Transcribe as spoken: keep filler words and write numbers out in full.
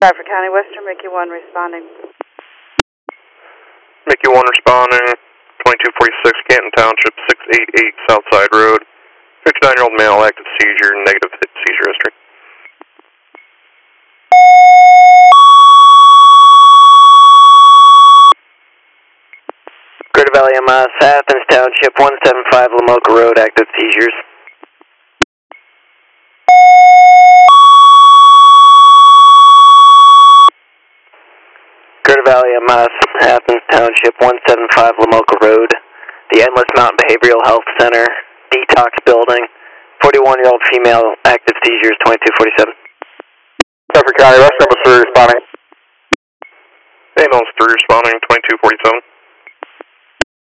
Bradford County, Western, Mickey one responding. Mickey one responding, twenty-two forty-six, Canton Township, six eighty-eight Southside Road. fifty-nine-year-old male, active seizure, negative seizure history. Greater Valley M S, Athens Township, one seventy-five Lamoka Road, active seizures. Greater Valley M S, Athens Township, one seventy-five Lamoka Road, the Endless Mountain Behavioral Health Center, Detox Building, forty-one-year-old female, active seizures, twenty-two forty-seven. Bradford County, Western, three responding. Ambulance three responding, twenty-two forty-seven.